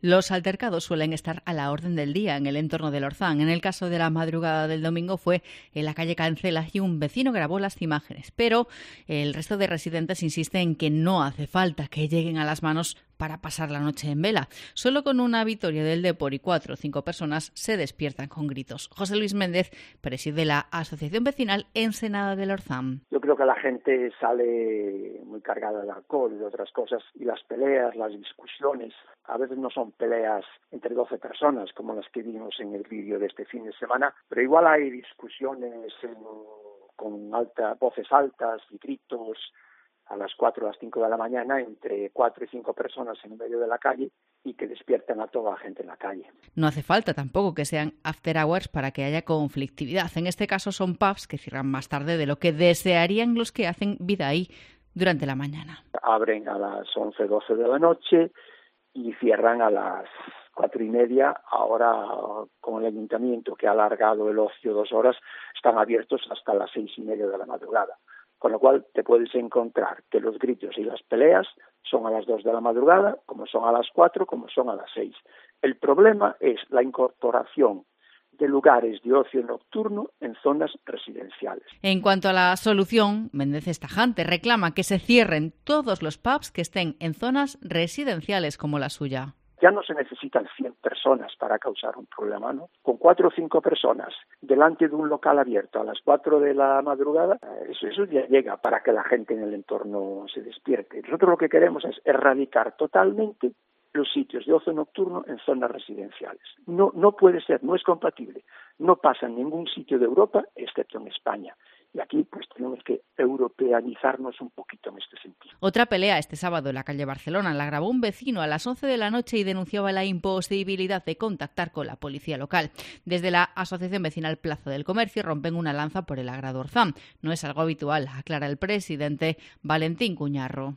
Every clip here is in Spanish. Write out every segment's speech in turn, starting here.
Los altercados suelen estar a la orden del día en el entorno del Orzán. En el caso de la madrugada del domingo fue en la calle Cancelas y un vecino grabó las imágenes. Pero el resto de residentes insiste en que no hace falta que lleguen a las manos para pasar la noche en vela. Solo con una victoria del Depor y 4 o 5 personas se despiertan con gritos. José Luis Méndez preside la Asociación Vecinal Ensenada del Orzán. Yo creo que la gente sale muy cargada de alcohol y de otras cosas, y las peleas, las discusiones, a veces no son peleas entre 12 personas como las que vimos en el vídeo de este fin de semana, pero igual hay discusiones con voces altas y gritos a las 4 o las 5 de la mañana entre 4 y 5 personas en medio de la calle y que despiertan a toda la gente en la calle. No hace falta tampoco que sean after hours para que haya conflictividad. En este caso son pubs que cierran más tarde de lo que desearían los que hacen vida ahí durante la mañana. Abren a las 11, 12 de la noche y cierran a las 4:30. Ahora, con el ayuntamiento que ha alargado el ocio 2 horas, están abiertos hasta las 6:30 de la madrugada. Con lo cual te puedes encontrar que los gritos y las peleas son a las 2 de la madrugada, como son a las 4, como son a las 6. El problema es la incorporación de lugares de ocio nocturno en zonas residenciales. En cuanto a la solución, Méndez es tajante, reclama que se cierren todos los pubs que estén en zonas residenciales como la suya. Ya no se necesitan 100 personas para causar un problema, ¿no? Con 4 o 5 personas delante de un local abierto a las 4 de la madrugada, eso ya llega para que la gente en el entorno se despierte. Nosotros lo que queremos es erradicar totalmente los sitios de ocio nocturno en zonas residenciales. No puede ser, no es compatible. No pasa en ningún sitio de Europa, excepto en España. Y aquí pues tenemos que europeanizarnos un poquito en este sentido. Otra pelea este sábado en la calle Barcelona la grabó un vecino a las 11 de la noche y denunciaba la imposibilidad de contactar con la policía local. Desde la Asociación Vecinal Plaza del Comercio rompen una lanza por el Agrado Orzán. No es algo habitual, aclara el presidente Valentín Cuñarro.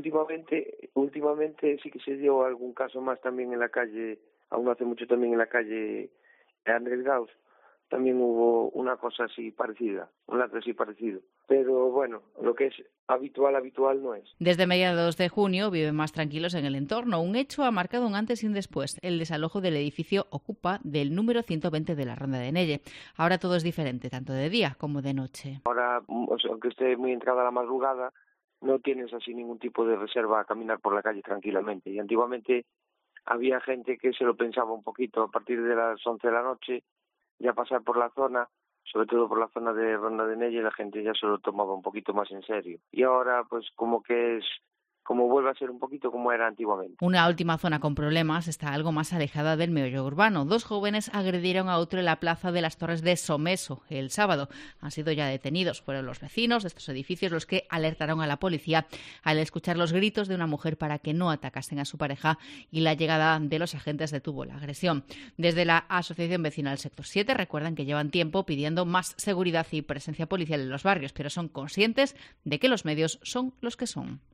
Últimamente sí que se dio algún caso más también en la calle, aún hace mucho también en la calle Andrés Gauss. También hubo una cosa así parecida, un acto así parecido. Pero bueno, lo que es habitual no es. Desde mediados de junio viven más tranquilos en el entorno. Un hecho ha marcado un antes y un después. El desalojo del edificio Ocupa del número 120 de la Ronda de Nelle. Ahora todo es diferente, tanto de día como de noche. Ahora, aunque esté muy entrada la madrugada, no tienes así ningún tipo de reserva a caminar por la calle tranquilamente. Y antiguamente había gente que se lo pensaba un poquito a partir de las 11 de la noche, ya pasar por la zona, sobre todo por la zona de Ronda de Nelle, la gente ya se lo tomaba un poquito más en serio. Y ahora, pues como vuelve a ser un poquito como era antiguamente. Una última zona con problemas está algo más alejada del meollo urbano. 2 jóvenes agredieron a otro en la plaza de las Torres de Someso el sábado. Han sido ya detenidos. Fueron los vecinos de estos edificios los que alertaron a la policía al escuchar los gritos de una mujer para que no atacasen a su pareja, y la llegada de los agentes detuvo la agresión. Desde la Asociación Vecinal Sector 7 recuerdan que llevan tiempo pidiendo más seguridad y presencia policial en los barrios, pero son conscientes de que los medios son los que son.